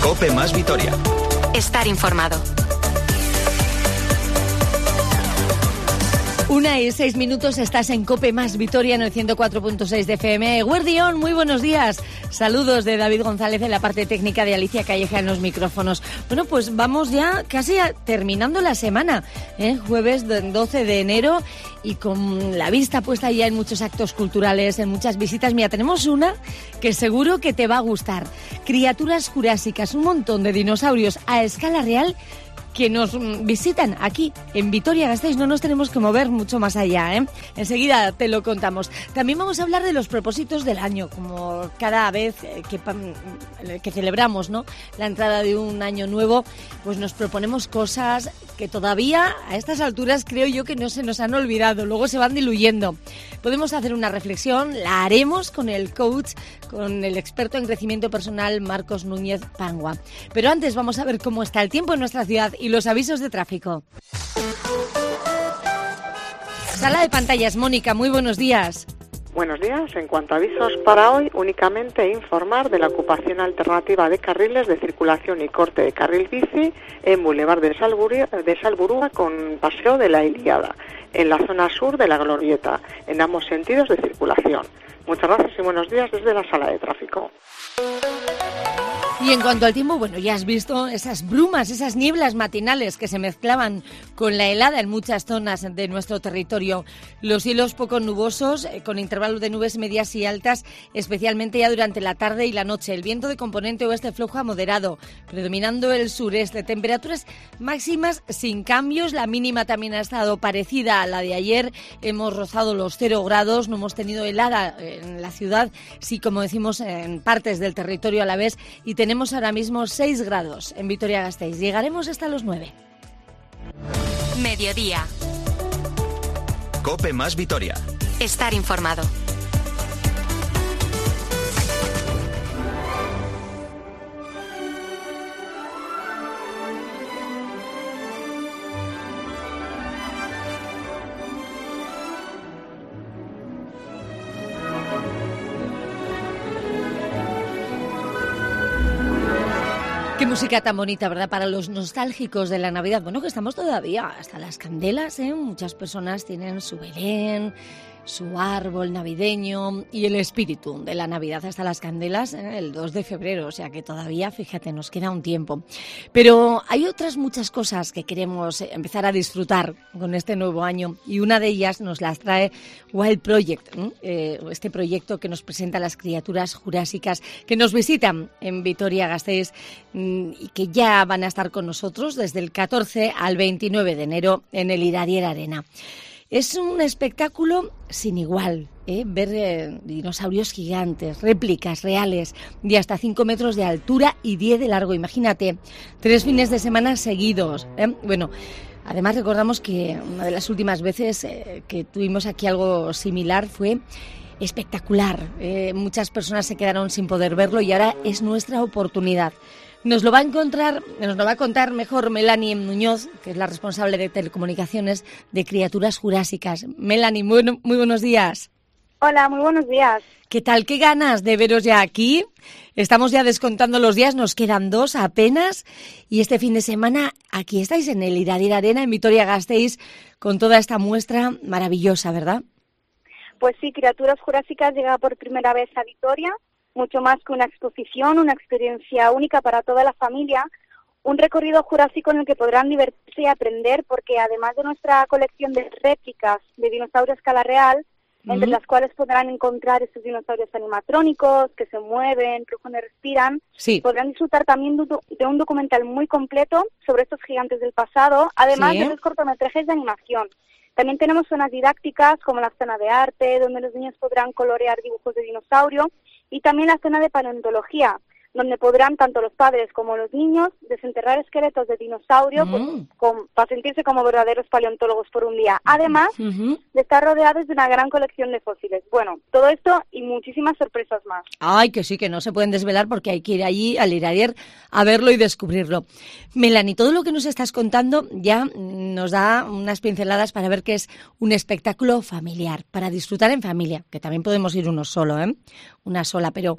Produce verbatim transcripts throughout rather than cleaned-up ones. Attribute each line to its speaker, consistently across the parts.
Speaker 1: COPE más Vitoria.
Speaker 2: Estar informado.
Speaker 3: Una y seis minutos, estás en COPE más Vitoria en el ciento cuatro punto seis de F M. Guardión, muy buenos días. Saludos de David González en la parte técnica, de Alicia Calleja en los micrófonos. Bueno, pues vamos ya casi a, terminando la semana, ¿eh? Jueves doce de enero, y con la vista puesta ya en muchos actos culturales, en muchas visitas. Mira, tenemos una que seguro que te va a gustar. Criaturas jurásicas, un montón de dinosaurios a escala real que nos visitan aquí en Vitoria-Gasteiz. No nos tenemos que mover mucho más allá, ¿eh? Enseguida te lo contamos. También vamos a hablar de los propósitos del año, como cada vez que, que celebramos, ¿no?, la entrada de un año nuevo, pues nos proponemos cosas que todavía a estas alturas creo yo que no se nos han olvidado, luego se van diluyendo. Podemos hacer una reflexión, la haremos con el coach, con el experto en crecimiento personal Marcos Núñez Pangua. Pero antes vamos a ver cómo está el tiempo en nuestra ciudad y los avisos de tráfico. Sala de pantallas, Mónica, muy buenos días.
Speaker 4: Buenos días. En cuanto a avisos para hoy, únicamente informar de la ocupación alternativa de carriles de circulación y corte de carril bici en Boulevard de Salburua, de Salburua con Paseo de la Ilíada, en la zona sur de la Glorieta, en ambos sentidos de circulación. Muchas gracias y buenos días desde la sala de tráfico.
Speaker 3: Y en cuanto al tiempo, bueno, ya has visto esas brumas, esas nieblas matinales que se mezclaban con la helada en muchas zonas de nuestro territorio. Los cielos poco nubosos, eh, con intervalos de nubes medias y altas, especialmente ya durante la tarde y la noche. El viento de componente oeste flojo a moderado, predominando el sureste. Temperaturas máximas sin cambios. La mínima también ha estado parecida a la de ayer. Hemos rozado los cero grados, no hemos tenido helada en la ciudad, sí, como decimos, en partes del territorio a la vez, y tenemos Tenemos ahora mismo seis grados en Vitoria-Gasteiz. Llegaremos hasta los nueve.
Speaker 2: Mediodía.
Speaker 1: COPE más Vitoria.
Speaker 2: Estar informado.
Speaker 3: Qué música tan bonita, ¿verdad? Para los nostálgicos de la Navidad. Bueno, que estamos todavía hasta las candelas, ¿eh? Muchas personas tienen su Belén, su árbol navideño y el espíritu de la Navidad hasta las candelas, ¿eh? El dos de febrero, o sea que todavía, fíjate, nos queda un tiempo. Pero hay otras muchas cosas que queremos empezar a disfrutar con este nuevo año, y una de ellas nos las trae Wild Project, ¿eh? Este proyecto que nos presenta las criaturas jurásicas que nos visitan en Vitoria-Gasteiz y que ya van a estar con nosotros desde el catorce al veintinueve de enero en el Iradier Arena. Es un espectáculo sin igual, ¿eh? Ver eh, dinosaurios gigantes, réplicas reales de hasta cinco metros de altura y diez de largo. Imagínate, tres fines de semana seguidos, ¿eh? Bueno, además recordamos que una de las últimas veces eh, que tuvimos aquí algo similar fue espectacular. Eh, muchas personas se quedaron sin poder verlo y ahora es nuestra oportunidad. Nos lo va a encontrar, nos lo va a contar mejor Melanie Muñoz, que es la responsable de telecomunicaciones de Criaturas Jurásicas. Melanie, muy, muy buenos días.
Speaker 5: Hola, muy buenos días.
Speaker 3: ¿Qué tal? ¿Qué ganas de veros ya aquí? Estamos ya descontando los días, nos quedan dos apenas, y este fin de semana aquí estáis en el Iradier Arena, en Vitoria-Gasteiz, con toda esta muestra maravillosa, ¿verdad?
Speaker 5: Pues sí, Criaturas Jurásicas llega por primera vez a Vitoria. Mucho más que una exposición, una experiencia única para toda la familia, un recorrido jurásico en el que podrán divertirse y aprender, porque además de nuestra colección de réplicas de dinosaurios a escala real, uh-huh. entre las cuales podrán encontrar estos dinosaurios animatrónicos que se mueven, rugen y respiran, sí. podrán disfrutar también de un documental muy completo sobre estos gigantes del pasado, además ¿Sí? de los cortometrajes de animación. También tenemos zonas didácticas como la zona de arte, donde los niños podrán colorear dibujos de dinosaurio, y también la zona de paleontología, donde podrán tanto los padres como los niños desenterrar esqueletos de dinosaurio mm. pues, con, para sentirse como verdaderos paleontólogos por un día. Además uh-huh. de estar rodeados de una gran colección de fósiles. Bueno, todo esto y muchísimas sorpresas más.
Speaker 3: Ay, que sí, que no se pueden desvelar porque hay que ir allí al Iradier a verlo y descubrirlo. Melanie, todo lo que nos estás contando ya nos da unas pinceladas para ver que es un espectáculo familiar, para disfrutar en familia, que también podemos ir uno solo, ¿eh? Una sola, pero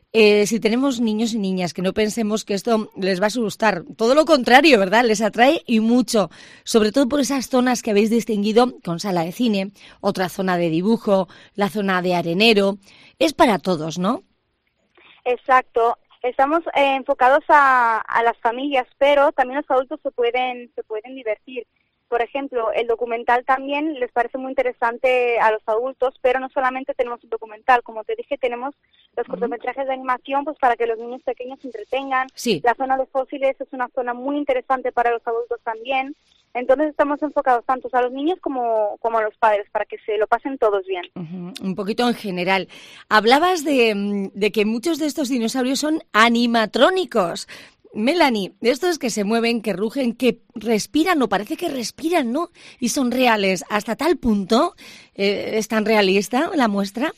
Speaker 3: Eh, si tenemos niños y niñas, que no pensemos que esto les va a asustar. Todo lo contrario, ¿verdad? Les atrae y mucho. Sobre todo por esas zonas que habéis distinguido con sala de cine, otra zona de dibujo, la zona de arenero. Es para todos, ¿no?
Speaker 5: Exacto. Estamos eh, enfocados a, a las familias, pero también los adultos se pueden, se pueden divertir. Por ejemplo, el documental también les parece muy interesante a los adultos, pero no solamente tenemos un documental, como te dije, tenemos los cortometrajes de animación pues para que los niños pequeños se entretengan.
Speaker 3: Sí.
Speaker 5: La zona de fósiles es una zona muy interesante para los adultos también. Entonces estamos enfocados tanto a los niños como, como a los padres, para que se lo pasen todos bien.
Speaker 3: Uh-huh. Un poquito en general. Hablabas de, de que muchos de estos dinosaurios son animatrónicos. Melanie, estos que se mueven, que rugen, que respiran, o parece que respiran, ¿no? Y son reales. ¿Hasta tal punto eh, es tan realista la muestra?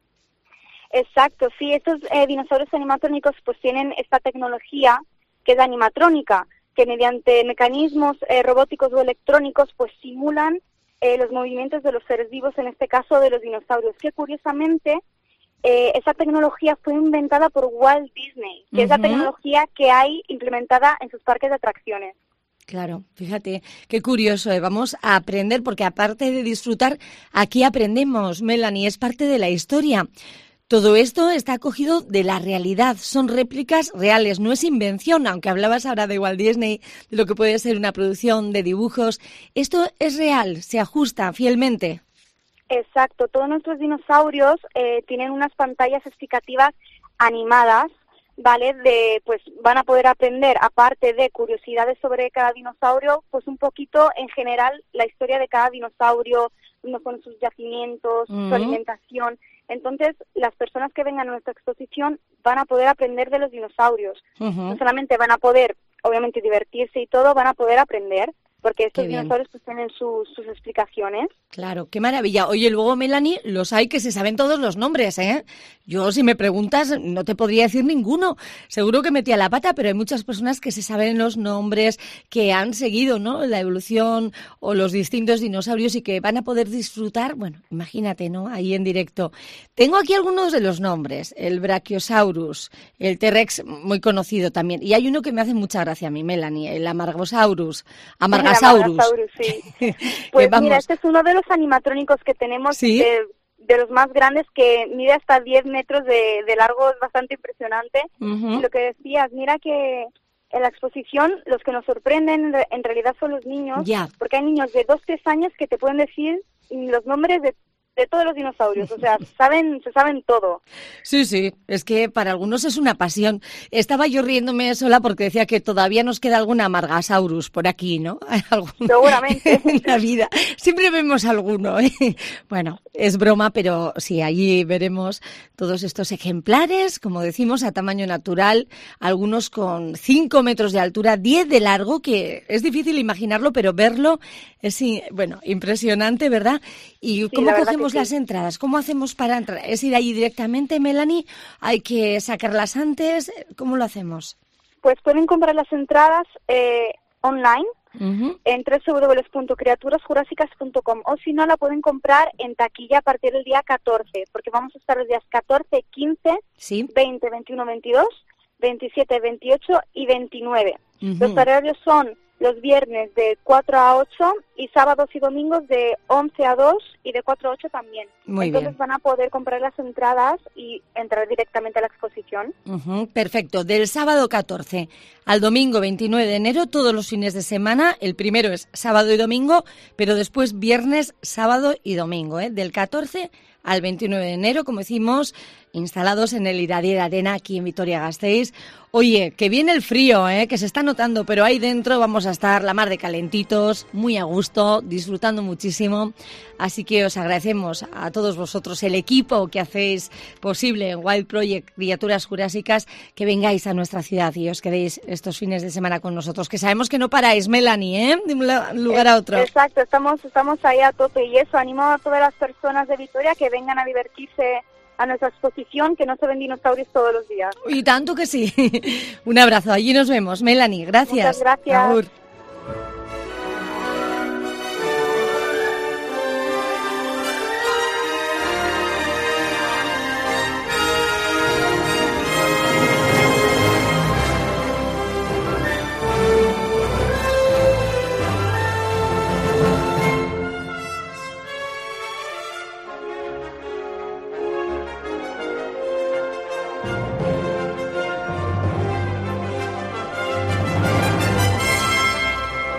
Speaker 5: Exacto, sí. Estos eh, dinosaurios animatrónicos pues tienen esta tecnología que es animatrónica, que mediante mecanismos eh, robóticos o electrónicos pues simulan eh, los movimientos de los seres vivos, en este caso de los dinosaurios, que curiosamente eh, esa tecnología fue inventada por Walt Disney, que uh-huh. es la tecnología que hay implementada en sus parques de atracciones.
Speaker 3: Claro, fíjate, qué curioso, ¿eh? Vamos a aprender, porque aparte de disfrutar, aquí aprendemos, Melanie, es parte de la historia. Todo esto está cogido de la realidad, son réplicas reales, no es invención, aunque hablabas ahora de Walt Disney, de lo que puede ser una producción de dibujos. Esto es real, se ajusta fielmente.
Speaker 5: Exacto, todos nuestros dinosaurios eh, tienen unas pantallas explicativas animadas, ¿vale? De, pues van a poder aprender, aparte de curiosidades sobre cada dinosaurio, pues un poquito en general la historia de cada dinosaurio, no con sus yacimientos, uh-huh. su alimentación. Entonces, las personas que vengan a nuestra exposición van a poder aprender de los dinosaurios. Uh-huh. No solamente van a poder, obviamente, divertirse y todo, van a poder aprender, porque estos dinosaurios pues tienen sus, sus explicaciones.
Speaker 3: Claro, qué maravilla. Oye, luego, Melanie, los hay que se saben todos los nombres, ¿eh? Yo, si me preguntas, no te podría decir ninguno. Seguro que metí a la pata, pero hay muchas personas que se saben los nombres, que han seguido, ¿no?, la evolución o los distintos dinosaurios y que van a poder disfrutar, bueno, imagínate, ¿no?, ahí en directo. Tengo aquí algunos de los nombres. El Brachiosaurus, el T-Rex, muy conocido también. Y hay uno que me hace mucha gracia a mí, Melanie, el Amargosaurus. Amargasaurus.
Speaker 5: Amargasaurus, sí. Pues mira, este es uno de los animatrónicos que tenemos,
Speaker 3: ¿sí?,
Speaker 5: de, de los más grandes, que mide hasta diez metros de, de largo, es bastante impresionante. Uh-huh. Lo que decías, mira que en la exposición los que nos sorprenden en realidad son los niños,
Speaker 3: yeah.
Speaker 5: porque hay niños de dos, tres años que te pueden decir los nombres de de todos los dinosaurios, o sea, saben, se saben todo.
Speaker 3: Sí, sí, es que para algunos es una pasión. Estaba yo riéndome sola porque decía que todavía nos queda alguna Amargasaurus por aquí, ¿no? ¿Algún...
Speaker 5: Seguramente.
Speaker 3: En la vida. Siempre vemos alguno, ¿eh? Bueno, es broma, pero sí, allí veremos todos estos ejemplares, como decimos, a tamaño natural, algunos con cinco metros de altura, diez de largo, que es difícil imaginarlo, pero verlo es, bueno, impresionante, ¿verdad? ¿Y sí, cómo cogemos las sí. entradas? ¿Cómo hacemos para entrar? ¿Es ir allí directamente, Melanie? ¿Hay que sacarlas antes? ¿Cómo lo hacemos?
Speaker 5: Pues pueden comprar las entradas eh, online uh-huh. en doble u doble u doble u punto criaturas jurásicas punto com, o si no, la pueden comprar en taquilla a partir del día catorce, porque vamos a estar los días catorce, quince,
Speaker 3: ¿sí?,
Speaker 5: veinte, veintiuno, veintidós, veintisiete, veintiocho y veintinueve. Uh-huh. Los horarios son los viernes de cuatro a ocho y sábados y domingos de once a dos y de cuatro a ocho también.
Speaker 3: Muy
Speaker 5: Entonces
Speaker 3: bien.
Speaker 5: Van a poder comprar las entradas y entrar directamente a la exposición.
Speaker 3: Uh-huh, perfecto. Del sábado catorce al domingo veintinueve de enero, todos los fines de semana. El primero es sábado y domingo, pero después viernes, sábado y domingo, ¿eh? Del catorce al veintinueve de enero, como decimos, instalados en el Iradier Arena aquí en Vitoria-Gasteiz. Oye, que viene el frío, ¿eh?, que se está notando, pero ahí dentro vamos a estar la mar de calentitos, muy a gusto, disfrutando muchísimo. Así que os agradecemos a todos vosotros, el equipo que hacéis posible en Wild Project Criaturas Jurásicas, que vengáis a nuestra ciudad y os quedéis estos fines de semana con nosotros, que sabemos que no paráis, Melanie, ¿eh?, de un lugar a otro.
Speaker 5: Exacto, estamos, estamos ahí a tope, y eso, animo a todas las personas de Vitoria que vengan a divertirse a nuestra exposición, que no se ven dinosaurios todos los días.
Speaker 3: Y tanto que sí. Un abrazo, allí nos vemos, Melanie, gracias.
Speaker 5: Muchas gracias.
Speaker 3: Agur.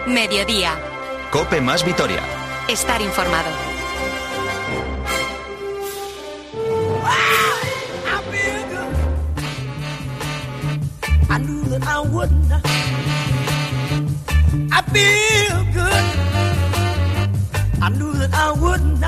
Speaker 2: Mediodía.
Speaker 1: COPE más Vitoria.
Speaker 2: Estar informado.
Speaker 6: I knew that I wouldn't. I feel good. I knew that I wouldn't.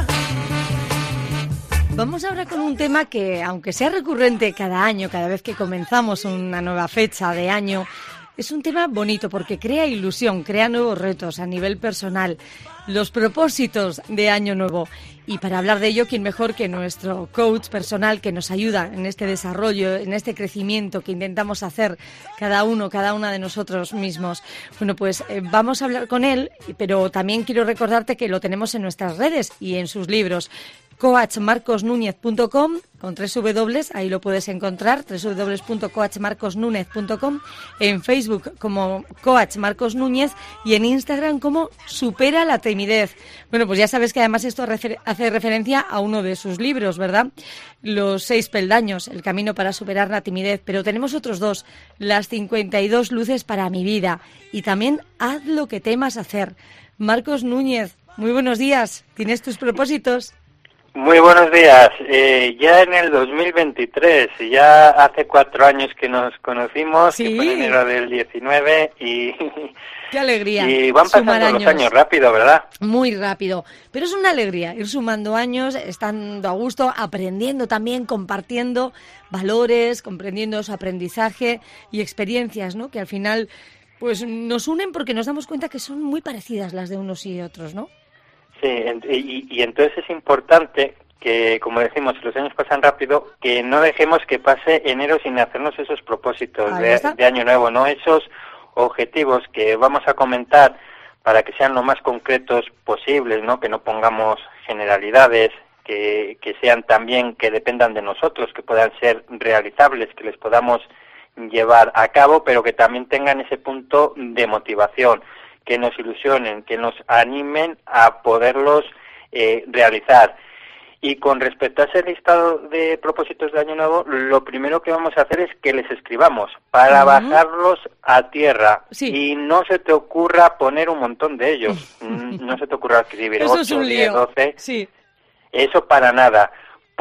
Speaker 3: Vamos ahora con un tema que, aunque sea recurrente cada año, cada vez que comenzamos una nueva fecha de año, es un tema bonito porque crea ilusión, crea nuevos retos a nivel personal, los propósitos de Año Nuevo. Y para hablar de ello, ¿quién mejor que nuestro coach personal que nos ayuda en este desarrollo, en este crecimiento que intentamos hacer cada uno, cada una de nosotros mismos? Bueno, pues eh, vamos a hablar con él, pero también quiero recordarte que lo tenemos en nuestras redes y en sus libros. coach marcos núñez punto com, con tres W, ahí lo puedes encontrar, doble u doble u doble u punto coach marcos núñez punto com, en Facebook como Coach Marcos Núñez y en Instagram como Supera la Timidez. Bueno, pues ya sabes que además esto refer- hace referencia a uno de sus libros, ¿verdad? Los seis peldaños, el camino para superar la timidez, pero tenemos otros dos, las cincuenta y dos luces para mi vida y también haz lo que temas hacer. Marcos Núñez, muy buenos días, ¿tienes tus propósitos?
Speaker 7: Muy buenos días. Eh, ya en el dos mil veintitrés, ya hace cuatro años que nos conocimos,
Speaker 3: ¿Sí?
Speaker 7: que fue en enero del diecinueve y...
Speaker 3: ¡Qué alegría!
Speaker 7: Y van pasando
Speaker 3: años.
Speaker 7: los años rápido, ¿verdad?
Speaker 3: Muy rápido. Pero es una alegría ir sumando años, estando a gusto, aprendiendo también, compartiendo valores, comprendiendo su aprendizaje y experiencias, ¿no? Que al final pues nos unen porque nos damos cuenta que son muy parecidas las de unos y otros, ¿no?
Speaker 7: Sí, y, y entonces es importante que, como decimos, los años pasan rápido, que no dejemos que pase enero sin hacernos esos propósitos de, de año nuevo, ¿no? Esos objetivos que vamos a comentar para que sean lo más concretos posibles, ¿no? Que no pongamos generalidades, que, que sean también, que dependan de nosotros, que puedan ser realizables, que les podamos llevar a cabo, pero que también tengan ese punto de motivación, que nos ilusionen, que nos animen a poderlos eh, realizar. Y con respecto a ese listado de propósitos de Año Nuevo, lo primero que vamos a hacer es que les escribamos para uh-huh. bajarlos a tierra.
Speaker 3: Sí.
Speaker 7: Y no se te ocurra poner un montón de ellos. No se te ocurra escribir ocho, diez, doce.
Speaker 3: Sí.
Speaker 7: Eso para nada.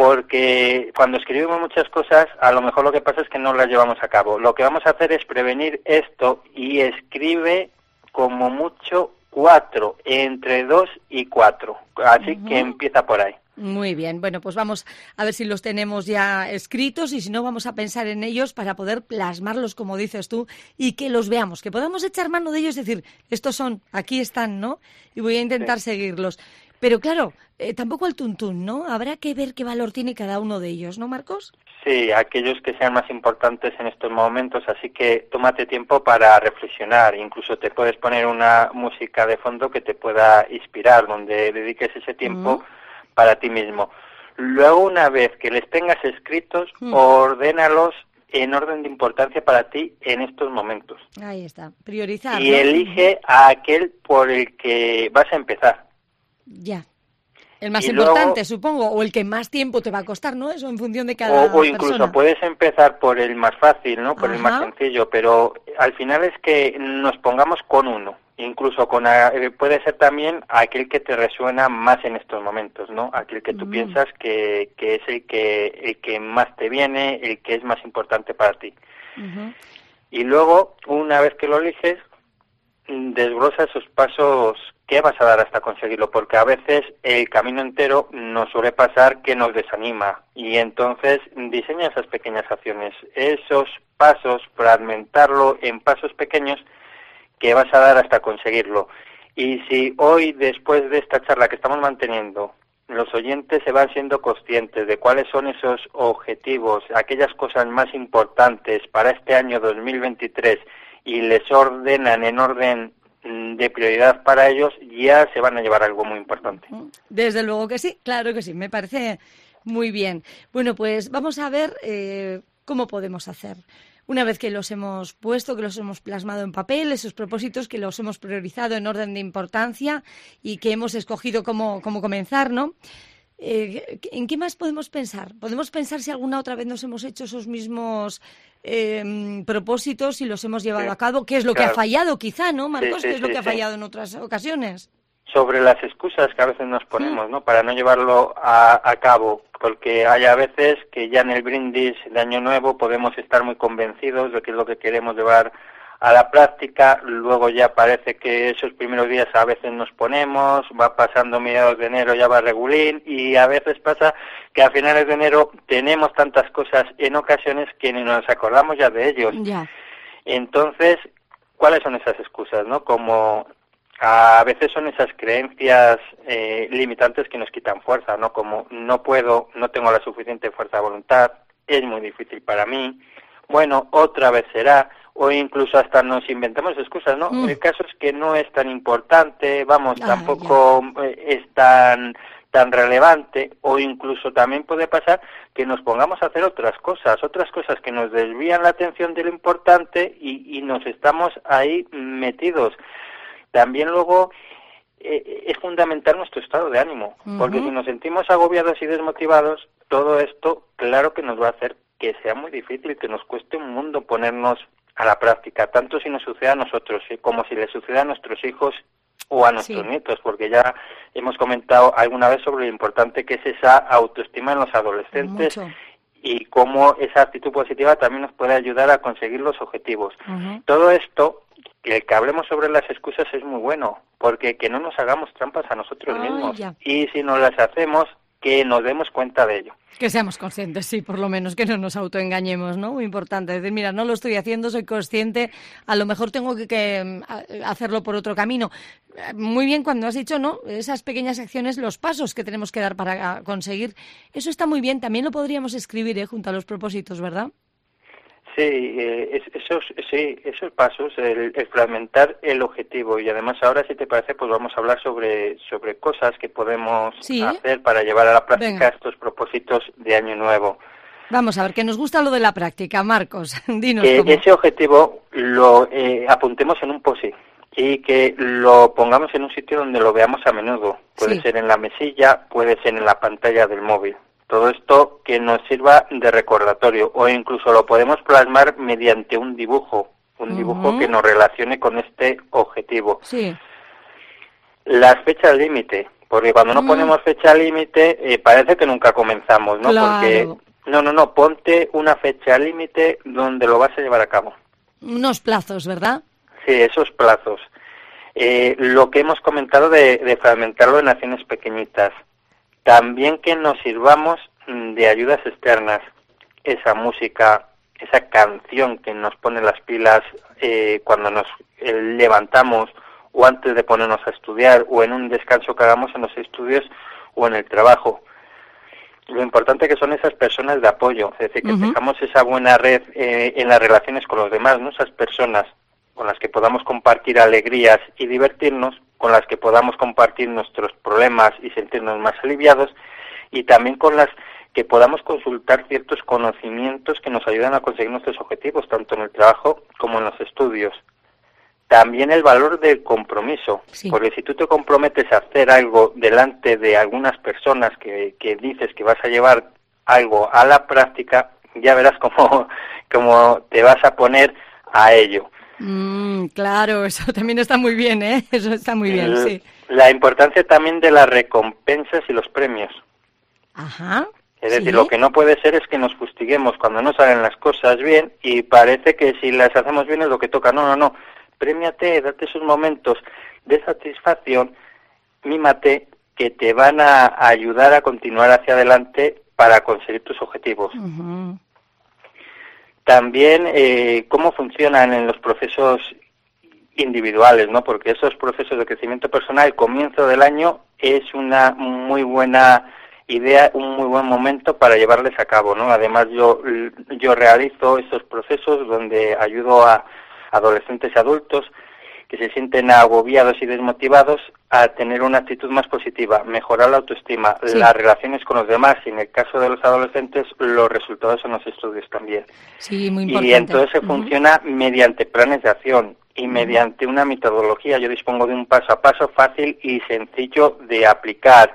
Speaker 7: Porque cuando escribimos muchas cosas, a lo mejor lo que pasa es que no las llevamos a cabo. Lo que vamos a hacer es prevenir esto y escribe como mucho cuatro, entre dos y cuatro. Así uh-huh. que empieza por ahí.
Speaker 3: Muy bien, bueno, pues vamos a ver si los tenemos ya escritos y si no vamos a pensar en ellos para poder plasmarlos, como dices tú, y que los veamos, que podamos echar mano de ellos y decir, estos son, aquí están, ¿no? Y voy a intentar sí. seguirlos. Pero claro, eh, tampoco al tuntún, ¿no? Habrá que ver qué valor tiene cada uno de ellos, ¿no, Marcos?
Speaker 7: Sí, aquellos que sean más importantes en estos momentos, así que tómate tiempo para reflexionar, incluso te puedes poner una música de fondo que te pueda inspirar, donde dediques ese tiempo mm. para ti mismo. Luego, una vez que les tengas escritos, mm. ordénalos en orden de importancia para ti en estos momentos.
Speaker 3: Ahí está, priorizar.
Speaker 7: Y
Speaker 3: ¿no?
Speaker 7: elige a aquel por el que vas a empezar.
Speaker 3: Ya. El más
Speaker 7: y
Speaker 3: importante,
Speaker 7: luego,
Speaker 3: supongo, o el que más tiempo te va a costar, ¿no? Eso en función de cada
Speaker 7: o, o
Speaker 3: persona.
Speaker 7: incluso puedes empezar por el más fácil, ¿no? Por Ajá. el más sencillo, pero al final es que nos pongamos con uno. Incluso con a, puede ser también aquel que te resuena más en estos momentos, ¿no? Aquel que tú mm. piensas que, que es el que el que más te viene, el que es más importante para ti. Uh-huh. Y luego, una vez que lo eliges, desglosa esos pasos que vas a dar hasta conseguirlo, porque a veces el camino entero nos suele pasar que nos desanima y entonces diseña esas pequeñas acciones, esos pasos, fragmentarlo en pasos pequeños que vas a dar hasta conseguirlo. Y si hoy, después de esta charla que estamos manteniendo, los oyentes se van siendo conscientes de cuáles son esos objetivos, aquellas cosas más importantes para este año dos mil veintitrés y les ordenan en orden de prioridad para ellos, ya se van a llevar algo muy importante.
Speaker 3: Desde luego que sí, claro que sí, me parece muy bien. Bueno, pues vamos a ver eh, cómo podemos hacer. Una vez que los hemos puesto, que los hemos plasmado en papel, esos propósitos que los hemos priorizado en orden de importancia y que hemos escogido cómo, cómo comenzar, ¿no? Eh, ¿En qué más podemos pensar? ¿Podemos pensar si alguna otra vez nos hemos hecho esos mismos eh, propósitos y los hemos llevado
Speaker 7: Sí,
Speaker 3: a cabo? ¿Qué es lo
Speaker 7: claro.
Speaker 3: que ha fallado quizá, no, Marcos?
Speaker 7: Sí, sí,
Speaker 3: ¿Qué es lo
Speaker 7: sí,
Speaker 3: que ha
Speaker 7: sí.
Speaker 3: fallado en otras ocasiones?
Speaker 7: Sobre las excusas que a veces nos ponemos, ¿no? Para no llevarlo a, a cabo, porque hay a veces que ya en el brindis de Año Nuevo podemos estar muy convencidos de que es lo que queremos llevar a la práctica, luego ya parece que esos primeros días a veces nos ponemos, va pasando mediados de enero, ya va regulín, y a veces pasa que a finales de enero tenemos tantas cosas en ocasiones que ni nos acordamos ya de ellos.
Speaker 3: Ya.
Speaker 7: Entonces, ¿cuáles son esas excusas, no? Como a veces son esas creencias eh, limitantes que nos quitan fuerza, ¿no? Como no puedo, no tengo la suficiente fuerza de voluntad, es muy difícil para mí, bueno, otra vez será, o incluso hasta nos inventamos excusas, ¿no?
Speaker 3: Mm.
Speaker 7: El caso es que no es tan importante, vamos,
Speaker 3: Ah,
Speaker 7: tampoco eh, es tan tan relevante, o incluso también puede pasar que nos pongamos a hacer otras cosas, otras cosas que nos desvían la atención de lo importante y, y nos estamos ahí metidos. También luego eh, es fundamental nuestro estado de ánimo,
Speaker 3: Uh-huh.
Speaker 7: porque si nos sentimos agobiados y desmotivados, todo esto claro que nos va a hacer que sea muy difícil, que nos cueste un mundo ponernos a la práctica, tanto si nos sucede a nosotros ¿sí? como si le sucede a nuestros hijos o a nuestros
Speaker 3: Sí.
Speaker 7: nietos, porque ya hemos comentado alguna vez sobre lo importante que es esa autoestima en los adolescentes
Speaker 3: Mucho.
Speaker 7: y cómo esa actitud positiva también nos puede ayudar a conseguir los objetivos.
Speaker 3: Uh-huh.
Speaker 7: Todo esto, que el que hablemos sobre las excusas es muy bueno, porque que no nos hagamos trampas a nosotros
Speaker 3: Ay,
Speaker 7: mismos.
Speaker 3: ya.
Speaker 7: Y si nos las hacemos, que nos demos cuenta de ello.
Speaker 3: Que seamos conscientes, sí, por lo menos, que no nos autoengañemos, ¿no? Muy importante. Decir, mira, no lo estoy haciendo, soy consciente, a lo mejor tengo que, que hacerlo por otro camino. Muy bien cuando has dicho, ¿no? Esas pequeñas acciones, los pasos que tenemos que dar para conseguir. Eso está muy bien, también lo podríamos escribir, ¿eh? Junto a los propósitos, ¿verdad?
Speaker 7: Sí, eh, es- esos, sí, esos pasos, el, el fragmentar el objetivo, y además ahora, si te parece, pues vamos a hablar sobre, sobre cosas que podemos
Speaker 3: Sí.
Speaker 7: hacer para llevar a la práctica
Speaker 3: Venga.
Speaker 7: estos propósitos de Año Nuevo.
Speaker 3: Vamos a ver, que nos gusta lo de la práctica. Marcos, dinos
Speaker 7: Que
Speaker 3: cómo.
Speaker 7: ese objetivo lo eh, apuntemos en un post-it y que lo pongamos en un sitio donde lo veamos a menudo. Puede
Speaker 3: Sí.
Speaker 7: ser en la mesilla, puede ser en la pantalla del móvil. Todo esto que nos sirva de recordatorio, o incluso lo podemos plasmar mediante un dibujo, un dibujo
Speaker 3: Ujú.
Speaker 7: que nos relacione con este objetivo.
Speaker 3: Sí.
Speaker 7: Las fechas límite, porque cuando no
Speaker 3: Mm.
Speaker 7: ponemos fecha límite eh, parece que nunca comenzamos, ¿no?
Speaker 3: Claro.
Speaker 7: Porque no, no, no, ponte una fecha límite donde lo vas a llevar a cabo.
Speaker 3: Unos plazos, ¿verdad?
Speaker 7: Sí, esos plazos. Eh, lo que hemos comentado de, de fragmentarlo en acciones pequeñitas. También que nos sirvamos mm, de ayudas externas. Esa música, esa canción que nos pone las pilas eh, cuando nos eh, levantamos o antes de ponernos a estudiar o en un descanso que hagamos en los estudios o en el trabajo. Lo importante que son esas personas de apoyo, es decir, que
Speaker 3: Ujú.
Speaker 7: tengamos esa buena red eh, en las relaciones con los demás, ¿no? Esas personas con las que podamos compartir alegrías y divertirnos, con las que podamos compartir nuestros problemas y sentirnos más aliviados, y también con las que podamos consultar ciertos conocimientos que nos ayudan a conseguir nuestros objetivos, tanto en el trabajo como en los estudios. También el valor del compromiso,
Speaker 3: Sí.
Speaker 7: porque si tú te comprometes a hacer algo delante de algunas personas que, que dices que vas a llevar algo a la práctica, ya verás cómo, cómo te vas a poner a ello.
Speaker 3: Mm, claro, eso también está muy bien, ¿eh? Eso está muy bien,
Speaker 7: El-
Speaker 3: sí.
Speaker 7: La importancia también de las recompensas y los premios.
Speaker 3: Ajá.
Speaker 7: Es decir,
Speaker 3: sí.
Speaker 7: lo que no puede ser es que nos fustiguemos cuando no salen las cosas bien y parece que si las hacemos bien es lo que toca. No, no, no. Prémiate, date esos momentos de satisfacción, mímate, que te van a ayudar a continuar hacia adelante para conseguir tus objetivos.
Speaker 3: Ujú.
Speaker 7: También eh, cómo funcionan en los procesos individuales, ¿no? Porque esos procesos de crecimiento personal, el comienzo del año es una muy buena idea, un muy buen momento para llevarles a cabo, ¿no? Además yo yo realizo estos procesos donde ayudo a adolescentes y adultos que se sienten agobiados y desmotivados a tener una actitud más positiva, mejorar la autoestima,
Speaker 3: Sí.
Speaker 7: las relaciones con los demás y en el caso de los adolescentes los resultados en los estudios también.
Speaker 3: Sí, muy importante.
Speaker 7: Y entonces se
Speaker 3: Ujú.
Speaker 7: funciona mediante planes de acción y mediante una metodología. Yo dispongo de un paso a paso fácil y sencillo de aplicar,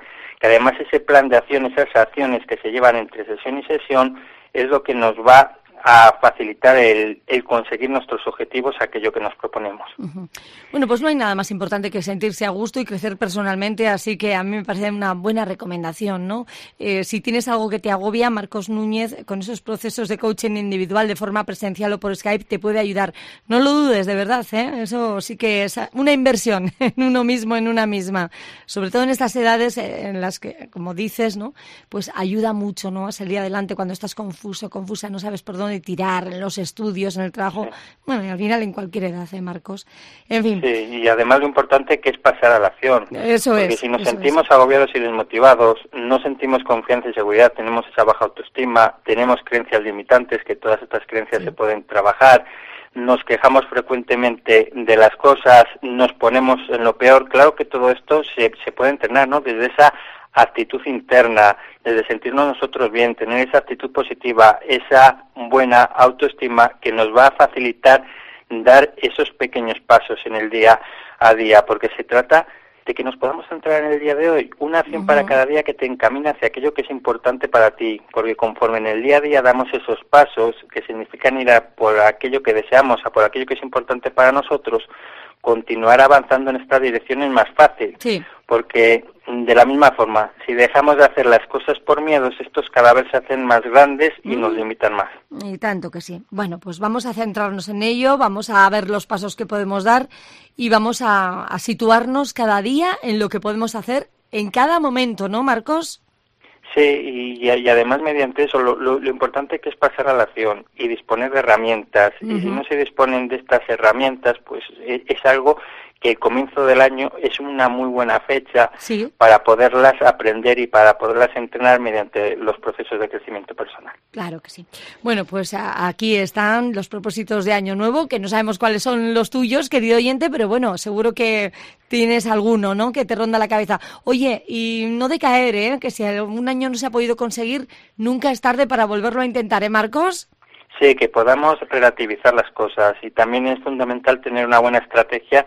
Speaker 7: que además ese plan de acción, esas acciones que se llevan entre sesión y sesión, es lo que nos va a facilitar el, el conseguir nuestros objetivos, aquello que nos proponemos.
Speaker 3: Uh-huh. Bueno, pues no hay nada más importante que sentirse a gusto y crecer personalmente, así que a mí me parece una buena recomendación, ¿no? Eh, si tienes algo que te agobia, Marcos Núñez, con esos procesos de coaching individual de forma presencial o por Skype, te puede ayudar. No lo dudes, de verdad, ¿eh? Eso sí que es una inversión en uno mismo, en una misma. Sobre todo en estas edades en las que, como dices, ¿no? Pues ayuda mucho, ¿no? A salir adelante cuando estás confuso, confusa, no sabes por dónde tirar, en los estudios, en el trabajo, sí. Bueno, y al final en cualquier edad, ¿eh, Marcos? En fin.
Speaker 7: Sí, y además lo importante que es pasar a la acción.
Speaker 3: Eso
Speaker 7: porque
Speaker 3: es.
Speaker 7: Porque si nos
Speaker 3: eso
Speaker 7: sentimos
Speaker 3: es.
Speaker 7: agobiados y desmotivados, no sentimos confianza y seguridad, tenemos esa baja autoestima, tenemos creencias limitantes, que todas estas creencias sí. se pueden trabajar, nos quejamos frecuentemente de las cosas, nos ponemos en lo peor. Claro que todo esto se, se puede entrenar, ¿no? Desde esa actitud interna, desde sentirnos nosotros bien, tener esa actitud positiva, esa buena autoestima que nos va a facilitar dar esos pequeños pasos en el día a día, porque se trata de que nos podamos centrar en el día de hoy, una acción uh-huh. para cada día que te encamina hacia aquello que es importante para ti, porque conforme en el día a día damos esos pasos que significan ir a por aquello que deseamos, a por aquello que es importante para nosotros, continuar avanzando en esta dirección es más fácil,
Speaker 3: sí.
Speaker 7: porque de la misma forma, si dejamos de hacer las cosas por miedos, estos cada vez se hacen más grandes y mm. nos limitan más.
Speaker 3: Y tanto que sí. Bueno, pues vamos a centrarnos en ello, vamos a ver los pasos que podemos dar y vamos a, a situarnos cada día en lo que podemos hacer en cada momento, ¿no, Marcos?
Speaker 7: Sí, y, y además mediante eso lo, lo, lo importante que es pasar a la acción y disponer de herramientas. Uh-huh. Y si no se disponen de estas herramientas, pues es, es algo que el comienzo del año es una muy buena fecha
Speaker 3: sí.
Speaker 7: para poderlas aprender y para poderlas entrenar mediante los procesos de crecimiento personal.
Speaker 3: Claro que sí. Bueno, pues a, aquí están los propósitos de Año Nuevo, que no sabemos cuáles son los tuyos, querido oyente, pero bueno, seguro que tienes alguno, ¿no?, que te ronda la cabeza. Oye, y no decaer, ¿eh?, que si algún año no se ha podido conseguir, nunca es tarde para volverlo a intentar, ¿eh, Marcos?
Speaker 7: Sí, que podamos relativizar las cosas y también es fundamental tener una buena estrategia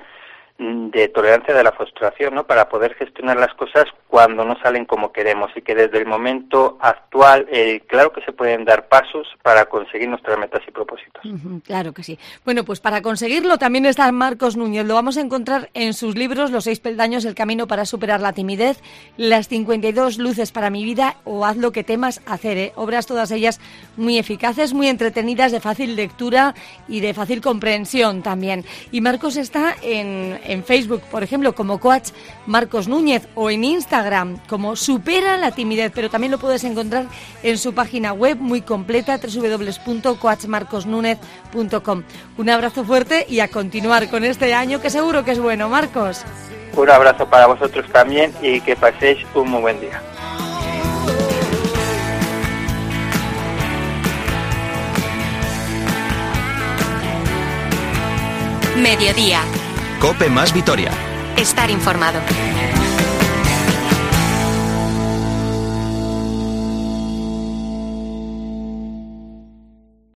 Speaker 7: de tolerancia de la frustración, ¿no?, para poder gestionar las cosas cuando no salen como queremos y que desde el momento actual, eh, claro que se pueden dar pasos para conseguir nuestras metas y propósitos.
Speaker 3: Uh-huh, claro que sí. Bueno, pues para conseguirlo también está Marcos Núñez. Lo vamos a encontrar en sus libros Los seis peldaños, el camino para superar la timidez, Las cincuenta y dos luces para mi vida o Haz lo que temas hacer, ¿eh? Obras todas ellas muy eficaces, muy entretenidas, de fácil lectura y de fácil comprensión también. Y Marcos está en en Facebook, por ejemplo, como Coach Marcos Núñez, o en Instagram como Supera la Timidez, pero también lo puedes encontrar en su página web muy completa, doble u doble u doble u punto coach marcos núñez punto com. Un abrazo fuerte y a continuar con este año que seguro que es bueno, Marcos.
Speaker 7: Un abrazo para vosotros también y que paséis un muy buen día.
Speaker 2: Mediodía.
Speaker 1: COPE más Vitoria.
Speaker 2: Estar informado.